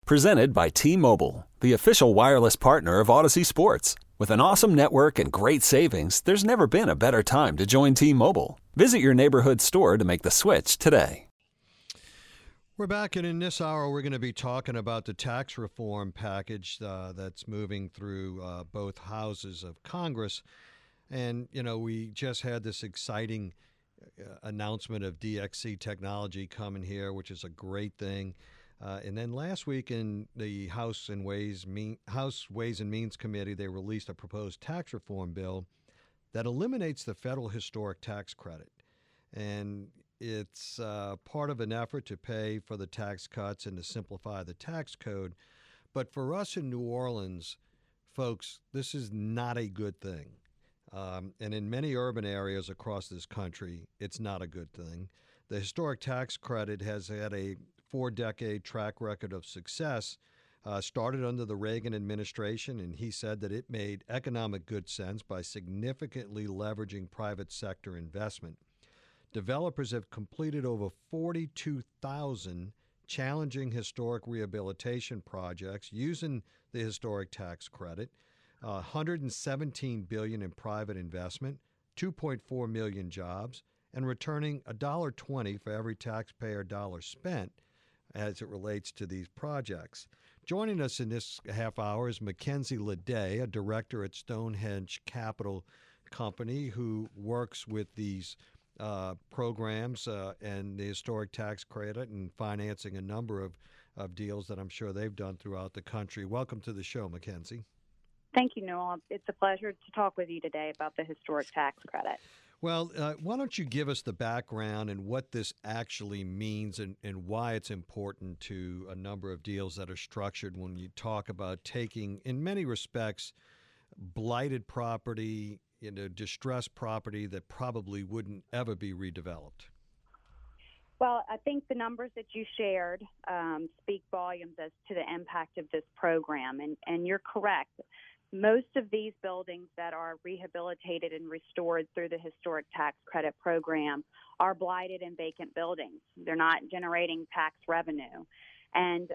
Presented by T-Mobile, the official wireless partner of Odyssey Sports. With an awesome network and great savings, there's never been a better time to join T-Mobile. Visit your neighborhood store to make the switch today. We're back, and in this hour, we're going to be talking about the tax reform package that's moving through both houses of Congress. And, you know, we just had this exciting announcement of DXC technology coming here, which is a great thing. And then last week in the House Ways and Means Committee, they released a proposed tax reform bill that eliminates the federal historic tax credit. And it's part of an effort to pay for the tax cuts and to simplify the tax code. But for us in New Orleans, folks, this is not a good thing. And in many urban areas across this country, it's not a good thing. The historic tax credit has had a 4-decade track record of success, started under the Reagan administration, and he said that it made economic good sense by significantly leveraging private sector investment. Developers have completed over 42,000 challenging historic rehabilitation projects using the historic tax credit, $117 billion in private investment, 2.4 million jobs, and returning $1.20 for every taxpayer dollar spent as it relates to these projects. Joining us in this half hour is Mackenzie Ledet, a director at Stonehenge Capital Company, who works with these programs and the historic tax credit and financing a number of deals that I'm sure they've done throughout the country. Welcome to the show, Mackenzie. Thank you, Noel. It's a pleasure to talk with you today about the historic tax credit. Well, why don't you give us the background and what this actually means and why it's important to a number of deals that are structured when you talk about taking, in many respects, blighted property, distressed property that probably wouldn't ever be redeveloped? Well, I think the numbers that you shared speak volumes as to the impact of this program, and you're correct. Most of these buildings that are rehabilitated and restored through the historic tax credit program are blighted and vacant buildings. They're not generating tax revenue, and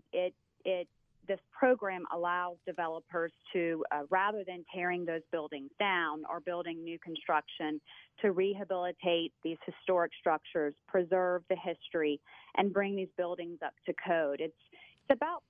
this program allows developers to, rather than tearing those buildings down or building new construction, to rehabilitate these historic structures, preserve the history, and bring these buildings up to code. It's about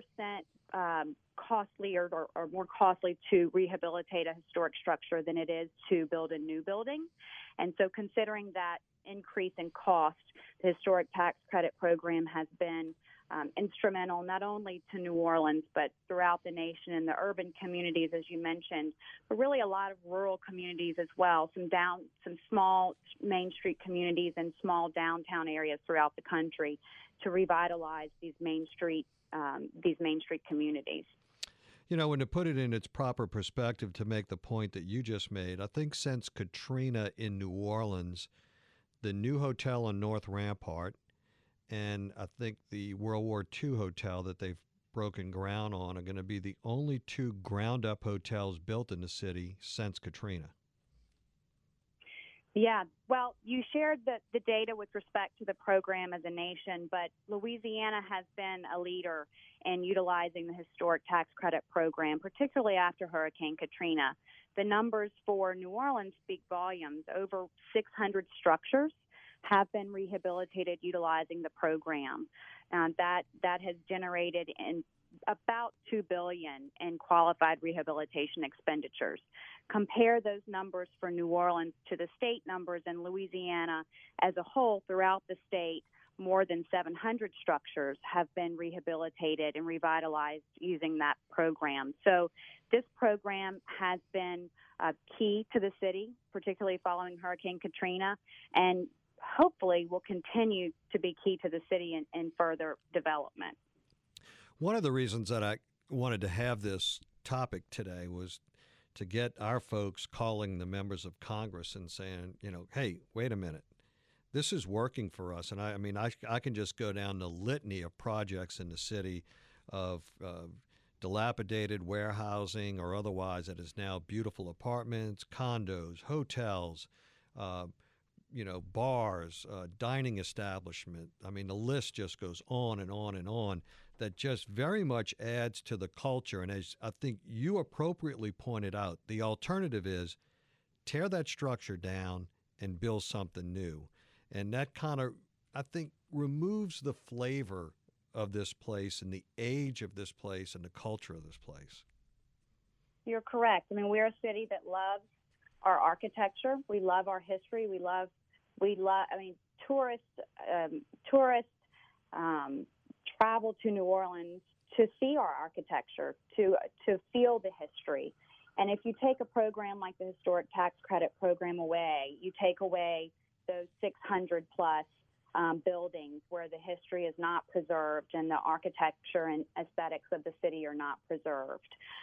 30% costlier or more costly to rehabilitate a historic structure than it is to build a new building. And so considering that increase in cost, the historic tax credit program has been instrumental not only to New Orleans, but throughout the nation and the urban communities, as you mentioned, but really a lot of rural communities as well, some small Main Street communities and small downtown areas throughout the country to revitalize these Main Street communities. You know, and to put it in its proper perspective, to make the point that you just made, I think since Katrina in New Orleans, the new hotel on North Rampart, and I think the World War II hotel that they've broken ground on are going to be the only two ground-up hotels built in the city since Katrina. Yeah, well, you shared the data with respect to the program as a nation, but Louisiana has been a leader in utilizing the historic tax credit program, particularly after Hurricane Katrina. The numbers for New Orleans speak volumes. Over 600 structures have been rehabilitated utilizing the program. That has generated in about $2 billion in qualified rehabilitation expenditures. Compare those numbers for New Orleans to the state numbers in Louisiana as a whole. Throughout the state, more than 700 structures have been rehabilitated and revitalized using that program. So this program has been key to the city, particularly following Hurricane Katrina, and hopefully will continue to be key to the city in further development. One of the reasons that I wanted to have this topic today was to get our folks calling the members of Congress and saying, hey, wait a minute, this is working for us. And I can just go down the litany of projects in the city of dilapidated warehousing or otherwise that is now beautiful apartments, condos, hotels, bars, dining establishment. I mean, the list just goes on and on and on that just very much adds to the culture. And as I think you appropriately pointed out, the alternative is tear that structure down and build something new. And that kind of, I think, removes the flavor of this place and the age of this place and the culture of this place. You're correct. I mean, we're a city that loves our architecture. We love our history. I mean, tourists travel to New Orleans to see our architecture, to feel the history. And if you take a program like the Historic Tax Credit Program away, you take away those 600 plus buildings where the history is not preserved and the architecture and aesthetics of the city are not preserved.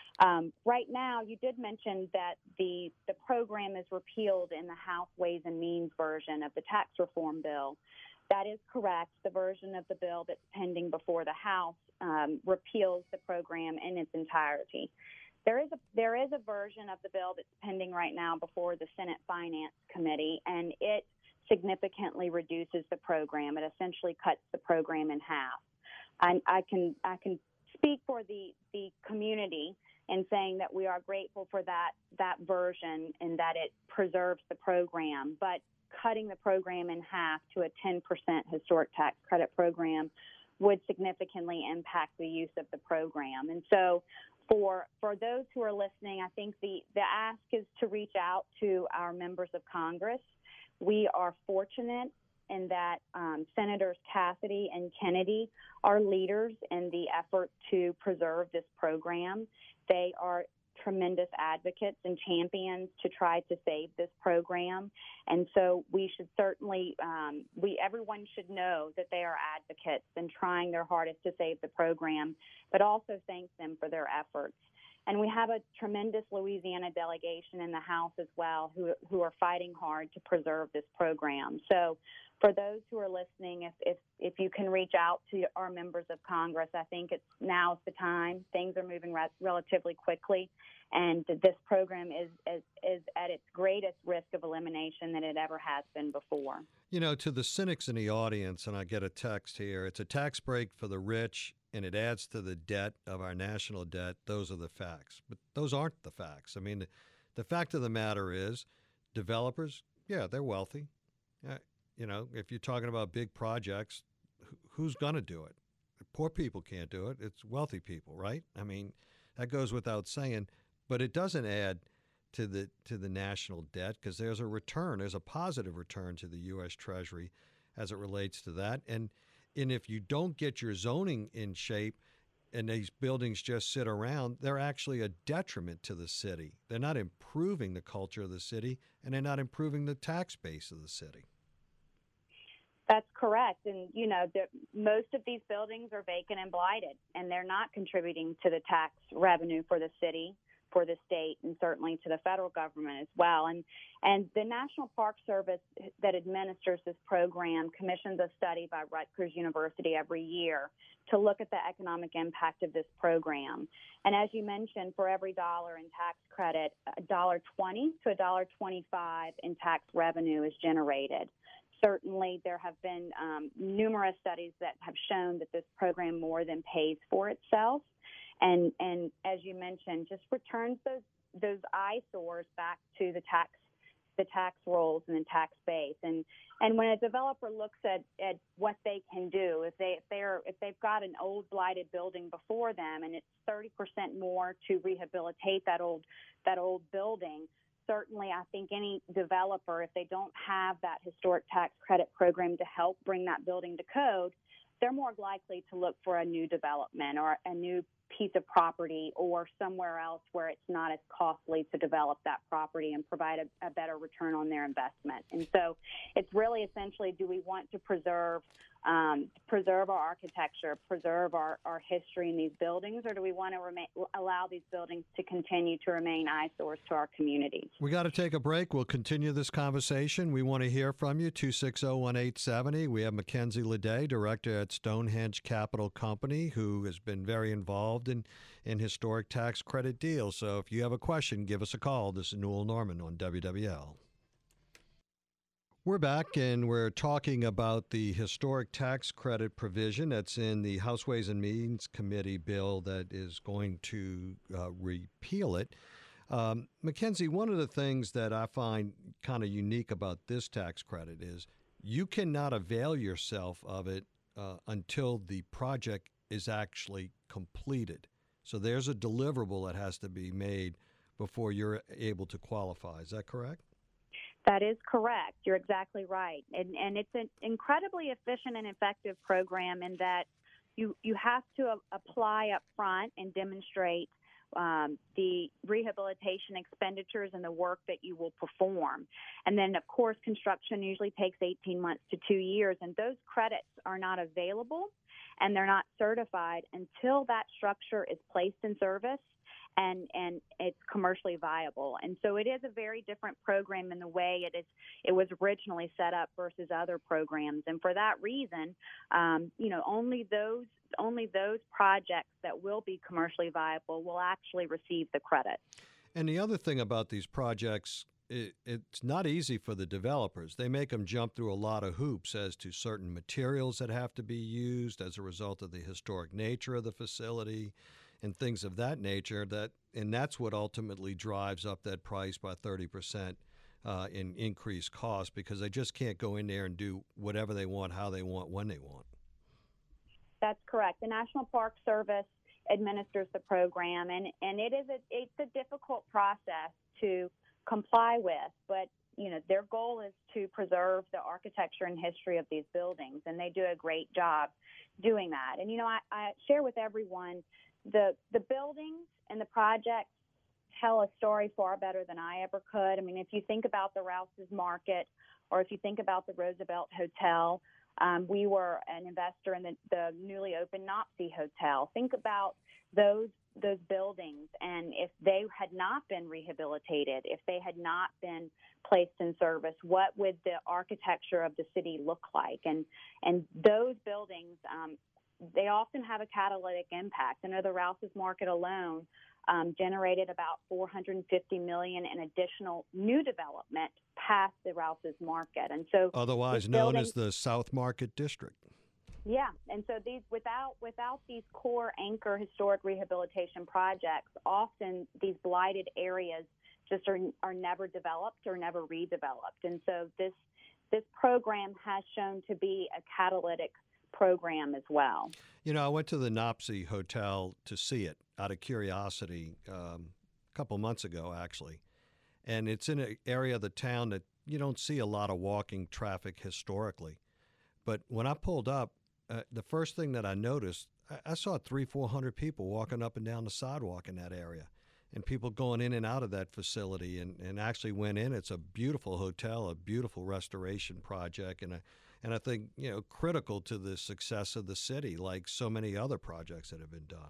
Right now, you did mention that the program is repealed in the House Ways and Means version of the tax reform bill. That is correct. The version of the bill that's pending before the House repeals the program in its entirety. There is a version of the bill that's pending right now before the Senate Finance Committee, and it significantly reduces the program. It essentially cuts the program in half. I can speak for the community in saying that we are grateful for that version and that it preserves the program, but cutting the program in half to a 10% historic tax credit program would significantly impact the use of the program. And so for those who are listening, I think the ask is to reach out to our members of Congress. We are fortunate in that Senators Cassidy and Kennedy are leaders in the effort to preserve this program. They are tremendous advocates and champions to try to save this program. And so we should certainly, everyone should know that they are advocates and trying their hardest to save the program, but also thank them for their efforts. And we have a tremendous Louisiana delegation in the House as well who are fighting hard to preserve this program. So for those who are listening, if you can reach out to our members of Congress, I think now's the time. Things are moving relatively quickly, and this program is at its greatest risk of elimination than it ever has been before. You know, to the cynics in the audience, and I get a text here, it's a tax break for the rich, and it adds to the debt of our national debt. Those are the facts. But those aren't the facts. I mean, the fact of the matter is developers, yeah, they're wealthy. You know, if you're talking about big projects, who's going to do it? Poor people can't do it. It's wealthy people, right? I mean, that goes without saying. But it doesn't add to the national debt because there's a return. There's a positive return to the U.S. Treasury as it relates to that. And if you don't get your zoning in shape and these buildings just sit around, they're actually a detriment to the city. They're not improving the culture of the city, and they're not improving the tax base of the city. That's correct. And, you know, most of these buildings are vacant and blighted, and they're not contributing to the tax revenue for the city, for the state, and certainly to the federal government as well. And the National Park Service that administers this program commissions a study by Rutgers University every year to look at the economic impact of this program. And as you mentioned, for every dollar in tax credit, $1.20 to $1.25 in tax revenue is generated. Certainly, there have been numerous studies that have shown that this program more than pays for itself. And as you mentioned, just returns those eyesores back to the tax rolls and the tax base. And when a developer looks at what they can do, if they've got an old blighted building before them and it's 30% more to rehabilitate that old building, certainly I think any developer, if they don't have that historic tax credit program to help bring that building to code, they're more likely to look for a new development or a new piece of property or somewhere else where it's not as costly to develop that property and provide a better return on their investment. And so it's really essentially, do we want to preserve our architecture, preserve our history in these buildings, or do we want to allow these buildings to continue to remain eyesores to our communities? We got to take a break. We'll continue this conversation. We want to hear from you, 260-1870. We have Mackenzie Ledet, director at Stonehenge Capital Company, who has been very involved in historic tax credit deals. So if you have a question, give us a call. This is Newell Norman on WWL. We're back and we're talking about the historic tax credit provision that's in the House Ways and Means Committee bill that is going to repeal it. Mackenzie, one of the things that I find kind of unique about this tax credit is you cannot avail yourself of it until the project is actually completed. So there's a deliverable that has to be made before you're able to qualify. Is that correct? That is correct. You're exactly right. And it's an incredibly efficient and effective program in that you have to apply up front and demonstrate the rehabilitation expenditures and the work that you will perform. And then, of course, construction usually takes 18 months to 2 years, and those credits are not available and they're not certified until that structure is placed in service and it's commercially viable. And so it is a very different program in the way it was originally set up versus other programs. And for that reason, only those projects that will be commercially viable will actually receive the credit. And the other thing about these projects, it's not easy for the developers. They make them jump through a lot of hoops as to certain materials that have to be used as a result of the historic nature of the facility and things of that nature, and that's what ultimately drives up that price by 30% in increased cost, because they just can't go in there and do whatever they want, how they want, when they want. That's correct. The National Park Service administers the program, and it's a difficult process to comply with, but their goal is to preserve the architecture and history of these buildings, and they do a great job doing that. And I share with everyone the buildings and the projects tell a story far better than I ever could. I mean, if you think about the Rouse's Market, or if you think about the Roosevelt Hotel, we were an investor in the newly opened Nopsey Hotel. Think about those buildings, and if they had not been rehabilitated, if they had not been placed in service, what would the architecture of the city look like? And those buildings, they often have a catalytic impact. I know the Rouse's Market alone generated about $450 million in additional new development past the Rouse's Market, and so otherwise known as the South Market District. Yeah, and so these without these core anchor historic rehabilitation projects, often these blighted areas just are never developed or never redeveloped, and so this program has shown to be a catalytic program as well. I went to the Nopsey Hotel to see it out of curiosity a couple months ago, actually. And it's in an area of the town that you don't see a lot of walking traffic historically. But when I pulled up, the first thing that I noticed, I saw 300-400 people walking up and down the sidewalk in that area, and people going in and out of that facility, and actually went in. It's a beautiful hotel, a beautiful restoration project, and I think, critical to the success of the city, like so many other projects that have been done.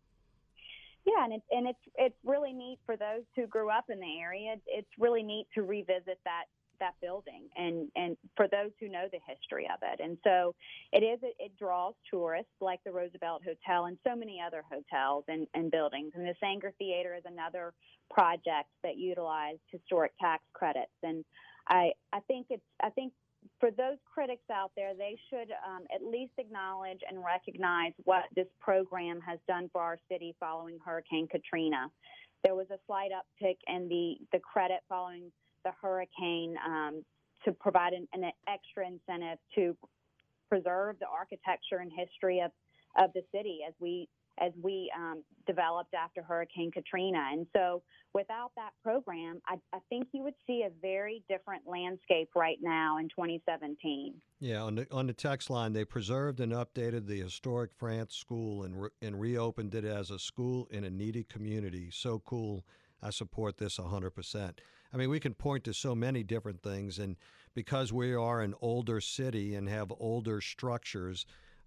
Yeah, and it's really neat for those who grew up in the area. It's really neat to revisit that building, and for those who know the history of it. And so it draws tourists like the Roosevelt Hotel and so many other hotels and buildings. And the Sanger Theater is another project that utilized historic tax credits. And I think for those critics out there, they should at least acknowledge and recognize what this program has done for our city following Hurricane Katrina. There was a slight uptick in the credit following the hurricane to provide an extra incentive to preserve the architecture and history of the city as we developed after Hurricane Katrina. And so without that program, I think you would see a very different landscape right now in 2017. Yeah, on the text line, they preserved and updated the historic France School and reopened it as a school in a needy community. So cool. I support this 100%. I mean, we can point to so many different things, and because we are an older city and have older structures,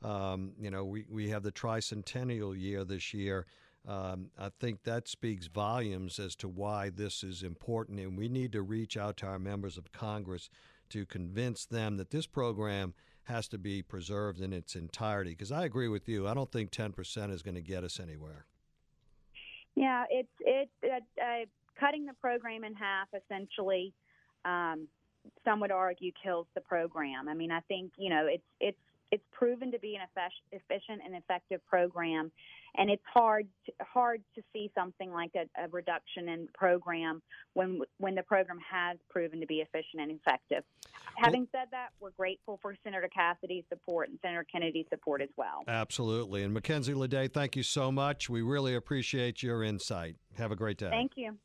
we have the tricentennial year this year. I think that speaks volumes as to why this is important, and we need to reach out to our members of Congress to convince them that this program has to be preserved in its entirety. Because I agree with you. I don't think 10% is going to get us anywhere. Yeah, it's cutting the program in half essentially some would argue kills the program. I mean, I think it's proven to be an efficient and effective program, and it's hard to see something like a reduction in the program when the program has proven to be efficient and effective. Having said that, we're grateful for Senator Cassidy's support and Senator Kennedy's support as well. Absolutely. And Mackenzie Ledet, thank you so much. We really appreciate your insight. Have a great day. Thank you.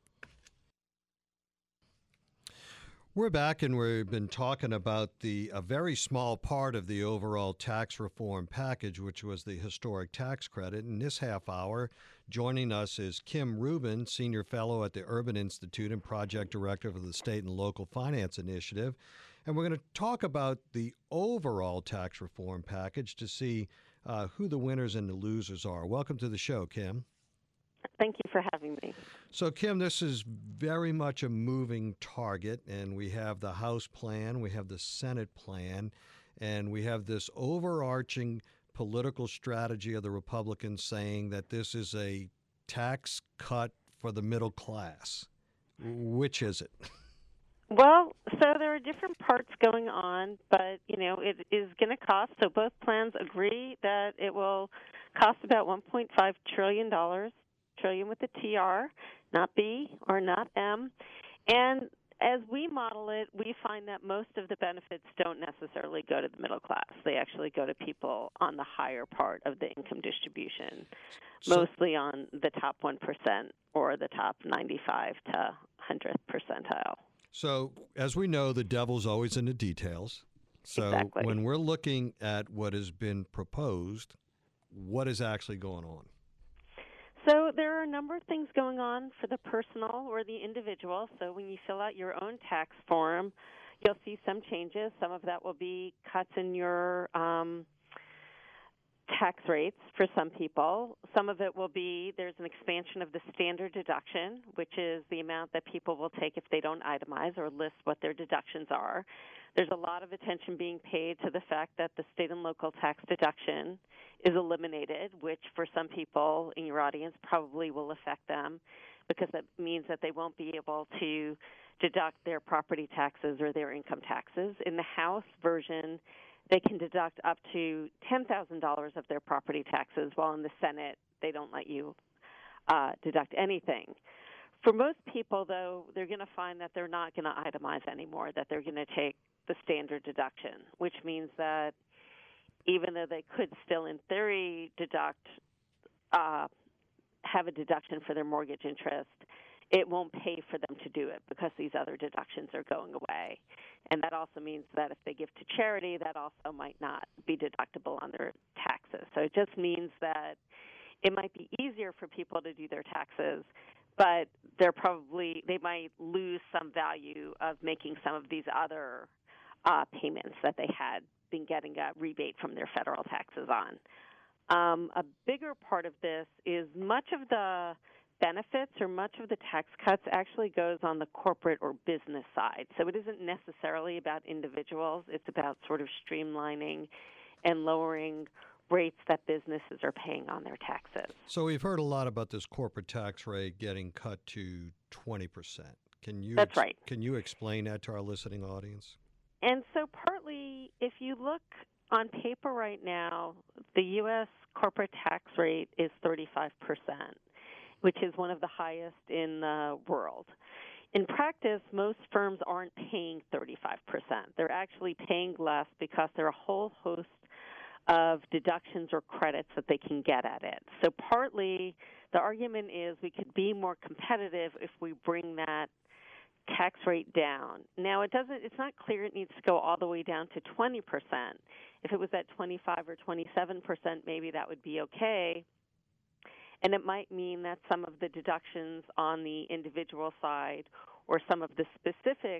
We're back, and we've been talking about a very small part of the overall tax reform package, which was the historic tax credit. In this half hour, joining us is Kim Rubin, Senior Fellow at the Urban Institute and Project Director for the State and Local Finance Initiative. And we're going to talk about the overall tax reform package to see who the winners and the losers are. Welcome to the show, Kim. Thank you for having me. So, Kim, this is very much a moving target, and we have the House plan, we have the Senate plan, and we have this overarching political strategy of the Republicans saying that this is a tax cut for the middle class. Which is it? Well, so there are different parts going on, but, it is going to cost. So both plans agree that it will cost about $1.5 trillion. Trillion with a TR, not B or not M. And as we model it, we find that most of the benefits don't necessarily go to the middle class. They actually go to people on the higher part of the income distribution, mostly on the top 1% or the top 95 to 100th percentile. So, as we know, the devil's always in the details. So exactly. When we're looking at what has been proposed, what is actually going on? So there are a number of things going on for the personal or the individual. So when you fill out your own tax form, you'll see some changes. Some of that will be cuts in your tax rates for some people. Some of it will be there's an expansion of the standard deduction, which is the amount that people will take if they don't itemize or list what their deductions are. There's a lot of attention being paid to the fact that the state and local tax deduction is eliminated, which for some people in your audience probably will affect them because that means that they won't be able to deduct their property taxes or their income taxes. In the House version, they can deduct up to $10,000 of their property taxes, while in the Senate, they don't let you deduct anything. For most people, though, they're going to find that they're not going to itemize anymore, that they're going to take the standard deduction, which means that even though they could still, in theory, have a deduction for their mortgage interest, it won't pay for them to do it because these other deductions are going away. And that also means that if they give to charity, that also might not be deductible on their taxes. So it just means that it might be easier for people to do their taxes, but they might lose some value of making some of these other payments that they had been getting a rebate from their federal taxes on. A bigger part of this is much of the benefits or much of the tax cuts actually goes on the corporate or business side. So it isn't necessarily about individuals. It's about sort of streamlining and lowering rates that businesses are paying on their taxes. So we've heard a lot about this corporate tax rate getting cut to 20%. That's right. Can you explain that to our listening audience? And so partly, if you look on paper right now, the U.S. corporate tax rate is 35%, which is one of the highest in the world. In practice, most firms aren't paying 35%. They're actually paying less because there are a whole host of deductions or credits that they can get at it. So partly, the argument is we could be more competitive if we bring that tax rate down. Now, it's not clear it needs to go all the way down to 20%. If it was at 25 or 27%, maybe that would be okay. And it might mean that some of the deductions on the individual side or some of the specific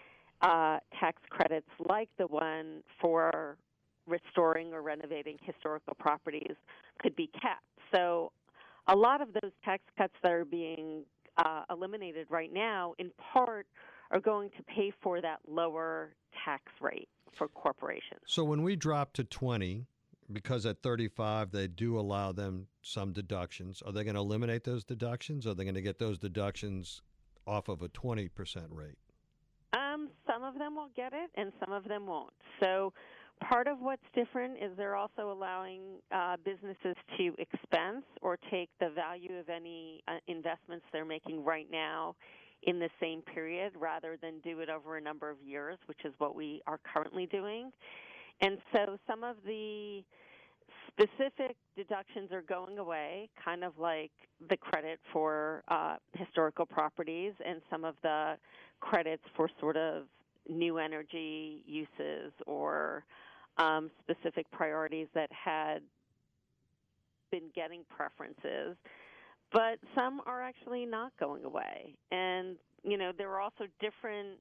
tax credits, like the one for restoring or renovating historical properties, could be capped. So a lot of those tax cuts that are being eliminated right now, in part, are going to pay for that lower tax rate for corporations. So when we drop to 20, because at 35 they do allow them some deductions, are they going to eliminate those deductions? Or are they going to get those deductions off of a 20% rate? Some of of them will get it and some of them won't. So part of what's different is they're also allowing businesses to expense or take the value of any investments they're making right now in the same period rather than do it over a number of years, which is what we are currently doing. And so some of the specific deductions are going away, kind of like the credit for historical properties and some of the credits for sort of new energy uses or specific priorities that had been getting preferences. But some are actually not going away. And, you know, there are also different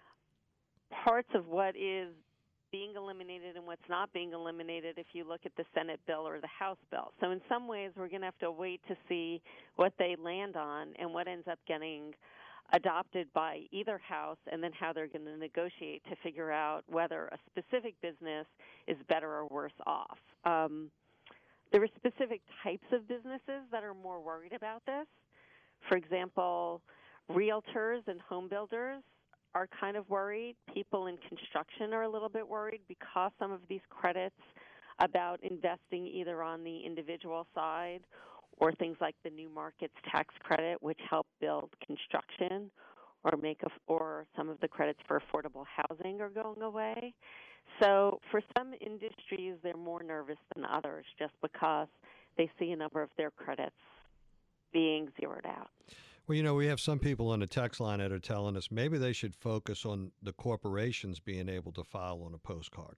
parts of what is being eliminated and what's not being eliminated if you look at the Senate bill or the House bill. So in some ways, we're going to have to wait to see what they land on and what ends up getting adopted by either house, and then how they're going to negotiate to figure out whether a specific business is better or worse off. There are specific types of businesses that are more worried about this. For example, realtors and home builders are kind of worried. People in construction are a little bit worried because some of these credits about investing either on the individual side or things like the New Markets Tax Credit, which help build construction, or some of the credits for affordable housing are going away. So for some industries, they're more nervous than others just because they see a number of their credits being zeroed out. Well, you know, we have some people on the text line that are telling us maybe they should focus on the corporations being able to file on a postcard.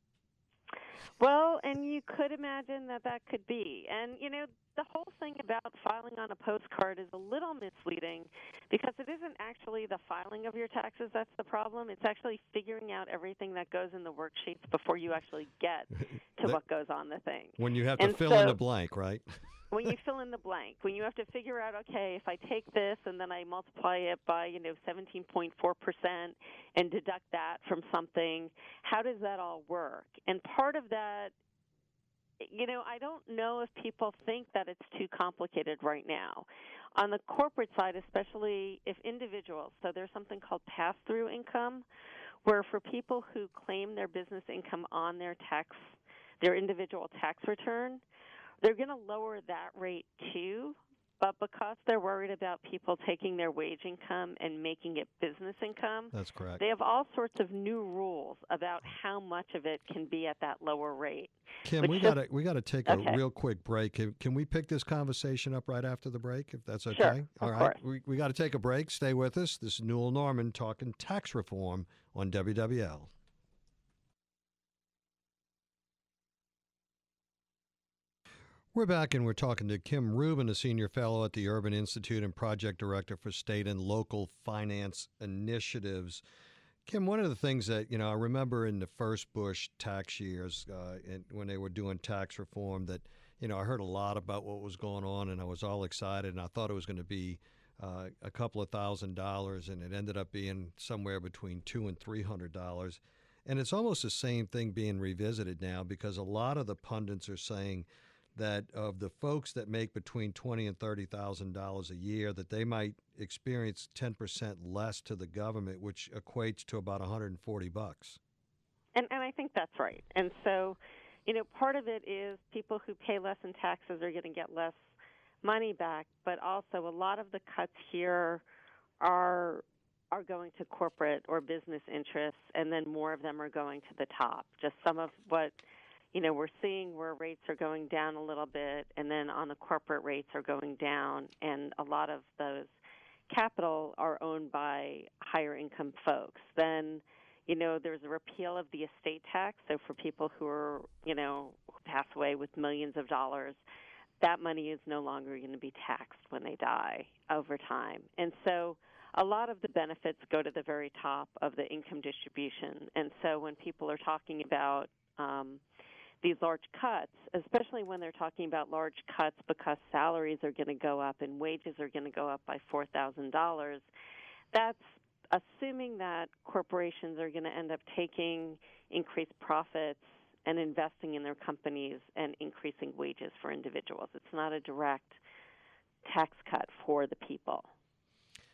Well, and you could imagine that that could be. And, you know, the whole thing about filing on a postcard is a little misleading because it isn't actually the filing of your taxes that's the problem. It's actually figuring out everything that goes in the worksheets before you actually get to what goes on the thing. When you have to fill in the blank, right? When you fill in the blank, when you have to figure out, okay, if I take this and then I multiply it by, 17.4% and deduct that from something, how does that all work? And part of that, I don't know if people think that it's too complicated right now. On the corporate side, especially if individuals, so there's something called pass-through income, where for people who claim their business income on their individual tax return, they're going to lower that rate too, but because they're worried about people taking their wage income and making it business income, that's correct. They have all sorts of new rules about how much of it can be at that lower rate. Kim, we got to take a real quick break. Can we pick this conversation up right after the break, if that's okay? Sure, all right. We got to take a break. Stay with us. This is Newell Norman talking tax reform on WWL. We're back, and we're talking to Kim Rubin, a senior fellow at the Urban Institute and project director for state and local finance initiatives. Kim, one of the things that, I remember in the first Bush tax years when they were doing tax reform that, I heard a lot about what was going on, and I was all excited, and I thought it was going to be a couple of $1,000s, and it ended up being somewhere between $200 and $300. And it's almost the same thing being revisited now because a lot of the pundits are saying that of the folks that make between $20,000 and $30,000 a year, that they might experience 10% less to the government, which equates to about $140. And I think that's right. And so, part of it is people who pay less in taxes are going to get less money back, but also a lot of the cuts here are going to corporate or business interests, and then more of them are going to the top. Just some of what we're seeing where rates are going down a little bit, and then on the corporate rates are going down, and a lot of those capital are owned by higher income folks. Then, there's a repeal of the estate tax. So for people who are, who pass away with millions of dollars, that money is no longer going to be taxed when they die over time. And so a lot of the benefits go to the very top of the income distribution. And so when people are talking about these large cuts, especially when they're talking about large cuts because salaries are going to go up and wages are going to go up by $4,000, that's assuming that corporations are going to end up taking increased profits and investing in their companies and increasing wages for individuals. It's not a direct tax cut for the people.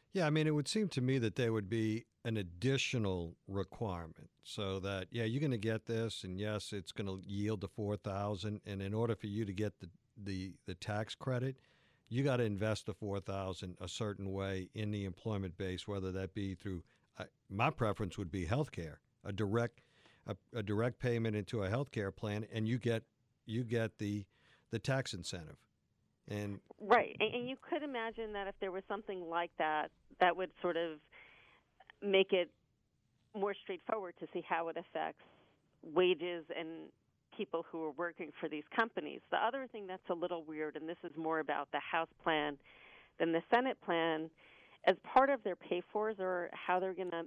Yeah, I mean, it would seem to me that there would be an additional requirement so that, yeah, you're going to get this, and yes, it's going to yield to 4,000, and in order for you to get the tax credit, you got to invest the 4,000 a certain way in the employment base, whether that be through my preference would be healthcare, a direct payment into a healthcare plan, and you get the tax incentive. And right, and you could imagine that if there was something like that, that would sort of make it more straightforward to see how it affects wages and people who are working for these companies. The other thing that's a little weird, and this is more about the House plan than the Senate plan, as part of their pay-fors or how they're going to,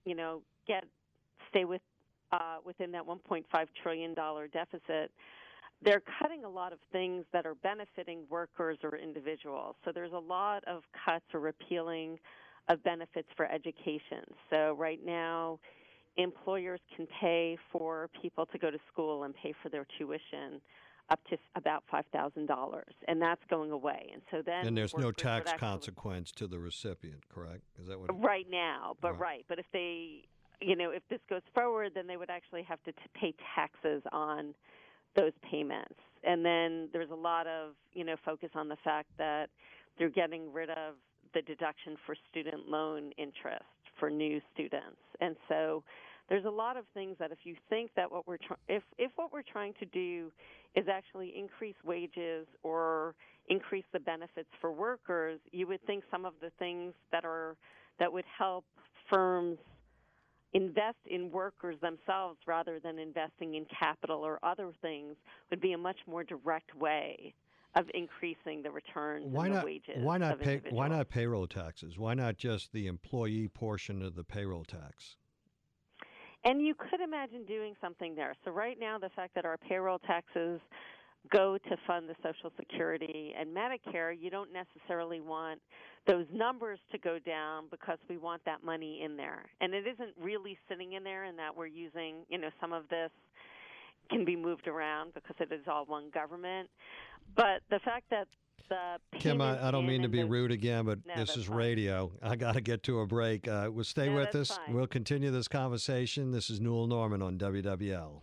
stay within that $1.5 trillion deficit, they're cutting a lot of things that are benefiting workers or individuals. So there's a lot of cuts or repealing of benefits for education. So right now, employers can pay for people to go to school and pay for their tuition up to about $5,000, and that's going away. And so then, and there's no tax consequence to the recipient, correct? Is that what? Right now, but right. But if they, if this goes forward, then they would actually have to pay taxes on those payments. And then there's a lot of, focus on the fact that they're getting rid of the deduction for student loan interest for new students. And so there's a lot of things that if you think that what we're if what we're trying to do is actually increase wages or increase the benefits for workers, you would think some of the things that would help firms invest in workers themselves rather than investing in capital or other things would be a much more direct way of increasing the returns and the wages. Why not payroll taxes? Why not just the employee portion of the payroll tax? And you could imagine doing something there. So right now, the fact that our payroll taxes go to fund the Social Security and Medicare, you don't necessarily want those numbers to go down because we want that money in there. And it isn't really sitting in there in that we're using, some of this can be moved around because it is all one government. But the fact that Kim, I don't mean to be rude again, but this is radio. I got to get to a break. We'll stay with us. Fine. We'll continue this conversation. This is Newell Norman on WWL.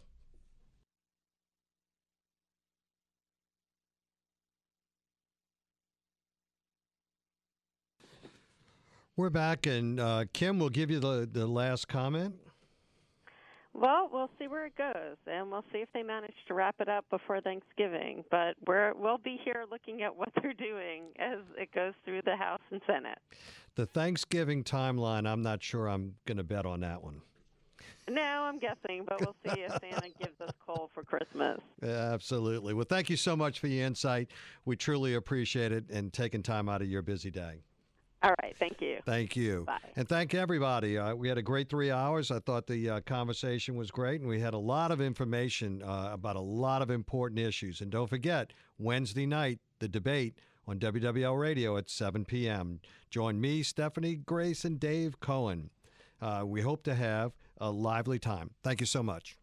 We're back, and Kim will give you the last comment. Well, we'll see where it goes, and we'll see if they manage to wrap it up before Thanksgiving. But we'll be here looking at what they're doing as it goes through the House and Senate. The Thanksgiving timeline, I'm not sure I'm going to bet on that one. No, I'm guessing, but we'll see if Santa gives us coal for Christmas. Yeah, absolutely. Well, thank you so much for your insight. We truly appreciate it and taking time out of your busy day. All right. Thank you. Thank you. Bye. And thank everybody. We had a great 3 hours. I thought the conversation was great, and we had a lot of information about a lot of important issues. And don't forget, Wednesday night, the debate on WWL Radio at 7 p.m. Join me, Stephanie, Grace, and Dave Cohen. We hope to have a lively time. Thank you so much.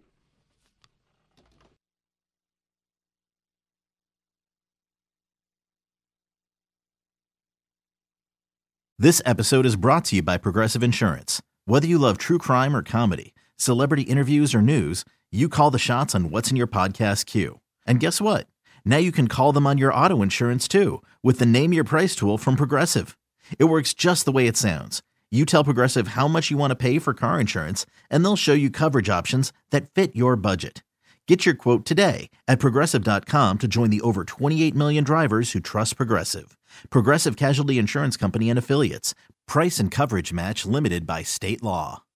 This episode is brought to you by Progressive Insurance. Whether you love true crime or comedy, celebrity interviews or news, you call the shots on what's in your podcast queue. And guess what? Now you can call them on your auto insurance too with the Name Your Price tool from Progressive. It works just the way it sounds. You tell Progressive how much you want to pay for car insurance, and they'll show you coverage options that fit your budget. Get your quote today at Progressive.com to join the over 28 million drivers who trust Progressive. Progressive Casualty Insurance Company and Affiliates. Price and coverage match limited by state law.